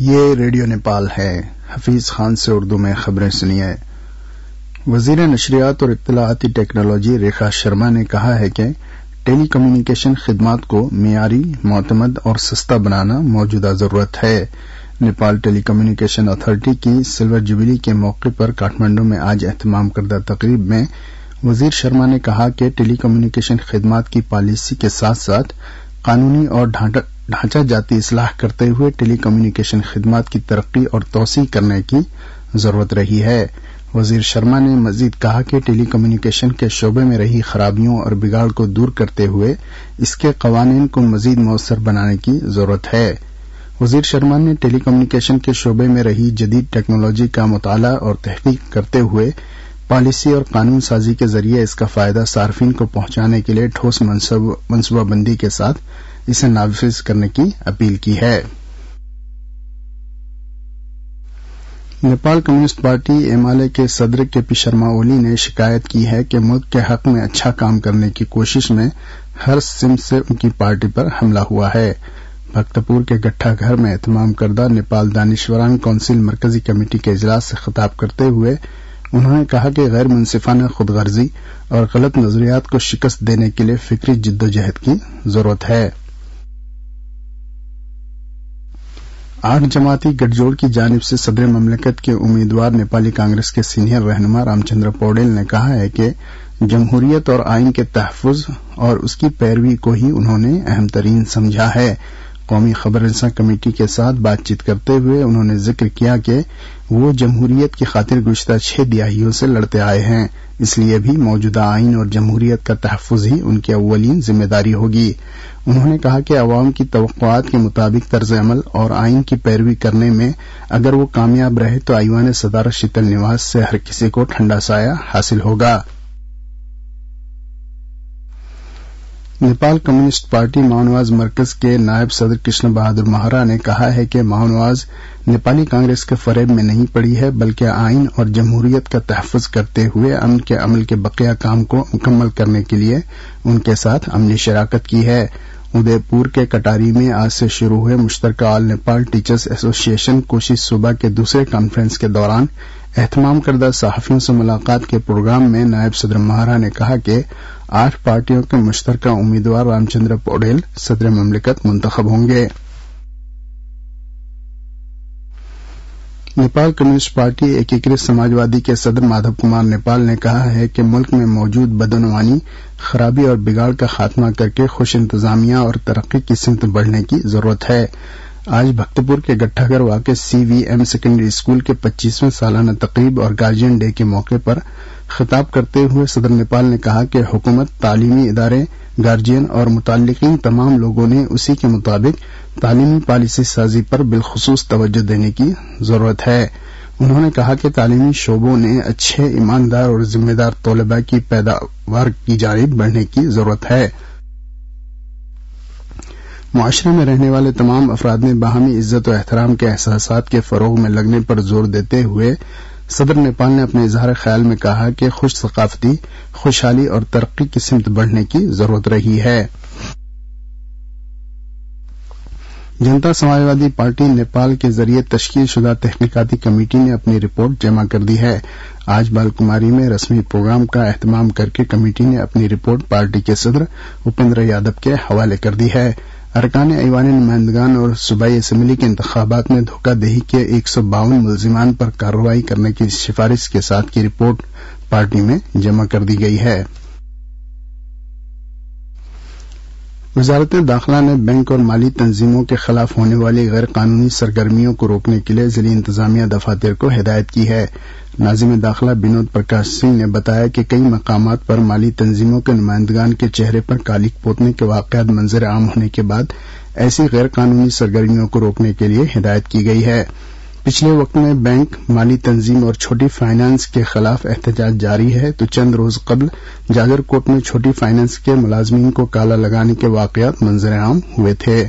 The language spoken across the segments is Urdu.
یہ ریڈیو نیپال ہے۔ حفیظ خان سے اردو میں خبریں سنیے۔ وزیر نشریات اور اطلاعاتی ٹیکنالوجی ریکھا شرما نے کہا ہے کہ ٹیلی کمیونیکیشن خدمات کو معیاری، معتمد اور سستا بنانا موجودہ ضرورت ہے۔ نیپال ٹیلی کمیونیکیشن اتھارٹی کی سلور جوبلی کے موقع پر کاٹھمنڈو میں آج اہتمام کردہ تقریب میں وزیر شرما نے کہا کہ ٹیلی کمیونیکیشن خدمات کی پالیسی کے ساتھ ساتھ قانونی اور ڈھانچہ جاتی اصلاح کرتے ہوئے ٹیلی کمیونیکیشن خدمات کی ترقی اور توسیع کرنے کی ضرورت رہی ہے۔ وزیر شرما نے مزید کہا کہ ٹیلی کمیونیکیشن کے شعبے میں رہی خرابیوں اور بگاڑ کو دور کرتے ہوئے اس کے قوانین کو مزید مؤثر بنانے کی ضرورت ہے۔ وزیر شرما نے ٹیلی کمیونیکیشن کے شعبے میں رہی جدید ٹیکنالوجی کا مطالعہ اور تحقیق کرتے ہوئے پالیسی اور قانون سازی کے ذریعے اس کا فائدہ صارفین کو پہنچانے کے لیے ٹھوس منصوبہ بندی کے ساتھ اسے نافذ کرنے کی اپیل کی ہے۔ Nepal communist party M L A کے صدر کے پی شرما اولی نے شکایت کی ہے کہ ملک کے حق میں اچھا کام کرنے کی کوشش میں ہر سمت سے ان کی پارٹی پر حملہ ہوا ہے۔ بھکتپور کے گٹھا گھر میں اہتمام کردہ نیپال دانشوران کونسل مرکزی کمیٹی کے اجلاس سے خطاب کرتے ہوئے انہوں نے کہا کہ غیر منصفانہ خود غرضی اور غلط نظریات کو شکست دینے کے لیے فکری جدوجہد کی ضرورت ہے۔ 8 جماعتی گٹھ جوڑ کی جانب سے صدر مملکت کے امیدوار نیپالی کانگریس کے سینئر رہنما رام چندر پوڈیل نے کہا ہے کہ جمہوریت اور آئین کے تحفظ اور اس کی پیروی کو ہی انہوں نے اہم ترین سمجھا ہے۔ قومی خبر رساں کمیٹی کے ساتھ بات چیت کرتے ہوئے انہوں نے ذکر کیا کہ وہ جمہوریت کی خاطر گزشتہ 6 دہائیوں سے لڑتے آئے ہیں، اس لیے بھی موجودہ آئین اور جمہوریت کا تحفظ ہی ان کی اولین ذمہ داری ہوگی۔ انہوں نے کہا کہ عوام کی توقعات کے مطابق طرز عمل اور آئین کی پیروی کرنے میں اگر وہ کامیاب رہے تو ایوان صدارت شیتل نواس سے ہر کسی کو ٹھنڈا سایہ حاصل ہوگا۔ نیپال کمیونسٹ پارٹی ماؤنواز مرکز کے نائب صدر کرشن بہادر مہارا نے کہا ہے کہ ماؤنواز نیپالی کانگریس کے فریب میں نہیں پڑی ہے بلکہ آئین اور جمہوریت کا تحفظ کرتے ہوئے امن کے عمل کے بقیہ کام کو مکمل کرنے کے لیے ان کے ساتھ عملی شراکت کی ہے۔ ادے پور کے کٹاری میں آج سے شروع ہوئے مشترکہ آل نیپال ٹیچرز ایسوسی ایشن کوشی صوبہ کے دوسرے کانفرنس کے دوران اہتمام کردہ صحافیوں سے ملاقات کے پروگرام میں نائب صدر مہارا نے کہا کہ 8 پارٹیوں کے مشترکہ امیدوار رام چندر پوڈیل صدر مملکت منتخب ہوں گے۔ نیپال کمیونسٹ پارٹی ایکیکرت سماجوادی کے صدر مادھو کمار نیپال نے کہا ہے کہ ملک میں موجود بدعنوانی، خرابی اور بگاڑ کا خاتمہ کر کے خوش انتظامیہ اور ترقی کی سمت بڑھنے کی ضرورت ہے۔ آج بھکتپور کے گٹھا گھر واقع CVM سیکنڈری اسکول کے 25ویں سالانہ تقریب اور گارجین ڈے کے موقع پر خطاب کرتے ہوئے صدر نیپال نے کہا کہ حکومت، تعلیمی ادارے، گارجین اور متعلقین تمام لوگوں نے اسی کے مطابق تعلیمی پالیسی سازی پر بالخصوص توجہ دینے کی ضرورت ہے۔ انہوں نے کہا کہ تعلیمی شعبوں نے اچھے، ایماندار اور ذمہ دار طلباء کی پیداوار کی جانب بڑھنے کی ضرورت ہے۔ معاشرے میں رہنے والے تمام افراد میں باہمی عزت و احترام کے احساسات کے فروغ میں لگنے پر زور دیتے ہوئے صدر نیپال نے اپنے اظہار خیال میں کہا کہ خوش ثقافتی، خوشحالی اور ترقی کی سمت بڑھنے کی ضرورت رہی ہے۔ جنتا سماجوادی پارٹی نیپال کے ذریعے تشکیل شدہ تحقیقاتی کمیٹی نے اپنی رپورٹ جمع کر دی ہے۔ آج بالکماری میں رسمی پروگرام کا اہتمام کر کے کمیٹی نے اپنی رپورٹ پارٹی کے صدر اپیندر یادو کے حوالے کر دی ہے۔ ارکان ایوان نمائندگان اور صوبائی اسمبلی کے انتخابات میں دھوکہ دہی کے 152 ملزمان پر کارروائی کرنے کی سفارش کے ساتھ کی رپورٹ پارٹی میں جمع کر دی گئی ہے۔ وزارت داخلہ نے بینک اور مالی تنظیموں کے خلاف ہونے والی غیر قانونی سرگرمیوں کو روکنے کے لیے ضلعی انتظامیہ دفاتر کو ہدایت کی ہے۔ ناظم داخلہ بنود پرکاش سنگھ نے بتایا کہ کئی مقامات پر مالی تنظیموں کے نمائندگان کے چہرے پر کالک پوتنے کے واقعات منظر عام ہونے کے بعد ایسی غیر قانونی سرگرمیوں کو روکنے کے لیے ہدایت کی گئی ہے۔ پچھلے وقت میں بینک، مالی تنظیم اور چھوٹی فائنانس کے خلاف احتجاج جاری ہے تو چند روز قبل جاجر کوٹ میں چھوٹی فائنانس کے ملازمین کو کالا لگانے کے واقعات منظر عام ہوئے تھے۔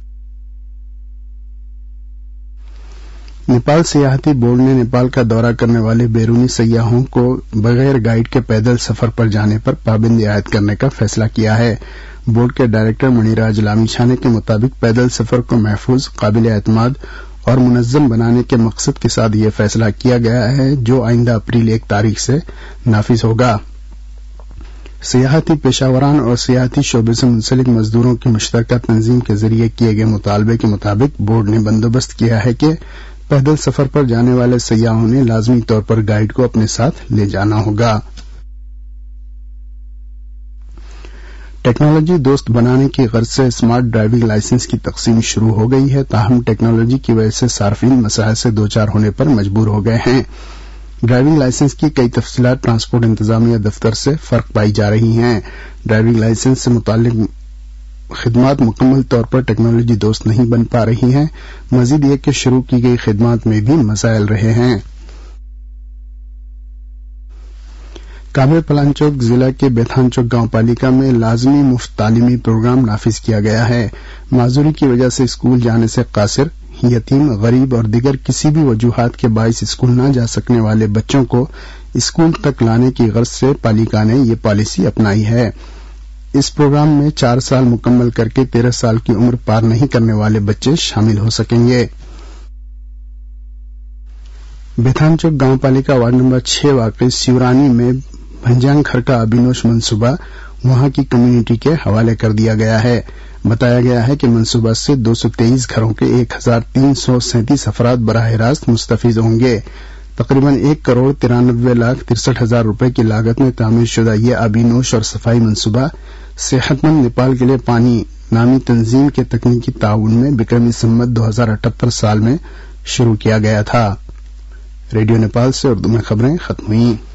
نیپال سیاحتی بورڈ نے نیپال کا دورہ کرنے والے بیرونی سیاحوں کو بغیر گائیڈ کے پیدل سفر پر جانے پر پابندی عائد کرنے کا فیصلہ کیا ہے۔ بورڈ کے ڈائریکٹر منی راج لامی چھانے کے مطابق پیدل سفر کو محفوظ، قابل اعتماد اور منظم بنانے کے مقصد کے ساتھ یہ فیصلہ کیا گیا ہے جو آئندہ اپریل 1 تاریخ سے نافذ ہوگا۔ سیاحتی پیشہ وران اور سیاحتی شعبے سے منسلک مزدوروں کی مشترکہ تنظیم کے ذریعے کیے گئے مطالبے کے مطابق بورڈ نے بندوبست کیا ہے کہ پیدل سفر پر جانے والے سیاحوں نے لازمی طور پر گائیڈ کو اپنے ساتھ لے جانا ہوگا۔ ٹیکنالوجی دوست بنانے کی غرض سے اسمارٹ ڈرائیونگ لائسنس کی تقسیم شروع ہو گئی ہے، تاہم ٹیکنالوجی کی وجہ سے صارفین مسائل سے دوچار ہونے پر مجبور ہو گئے ہیں۔ ڈرائیونگ لائسنس کی کئی تفصیلات ٹرانسپورٹ انتظامیہ دفتر سے فرق پائی جا رہی ہیں۔ ڈرائیونگ لائسنس سے متعلق خدمات مکمل طور پر ٹیکنالوجی دوست نہیں بن پا رہی ہیں، مزید یہ کہ شروع کی گئی خدمات میں بھی مسائل رہے ہیں۔ کابل پلانچوک ضلع کے بیتھان چوک گاؤں پالیکا میں لازمی مفت تعلیمی پروگرام نافذ کیا گیا ہے۔ معذوری کی وجہ سے اسکول جانے سے قاصر، یتیم، غریب اور دیگر کسی بھی وجوہات کے باعث اسکول نہ جا سکنے والے بچوں کو اسکول تک لانے کی غرض سے پالیکا نے یہ پالیسی اپنائی ہے۔ اس پروگرام میں 4 سال مکمل کر کے 13 سال کی عمر پار نہیں کرنے والے بچے شامل ہو سکیں گے۔ بیتھان چوک گاؤں پالیکا وارڈ نمبر 6 واقع سیورانی میں بھنجانگ گھر کا ابینوش منصوبہ وہاں کی کمیونٹی کے حوالے کر دیا گیا ہے۔ بتایا گیا ہے کہ منصوبہ سے 223 گھروں کے 1337 افراد براہ راست مستفید ہوں گے۔ تقریباً 1,93,63,000 روپے کی لاگت میں تعمیر شدہ یہ آبینوش اور صفائی منصوبہ صحت مند نیپال کے لیے پانی نامی تنظیم کے تکنیکی تعاون میں بکرمی سنوت 2078 سال میں شروع کیا گیا تھا۔ ریڈیو نیپال سے اردو میں خبریں ختم ہوئیں۔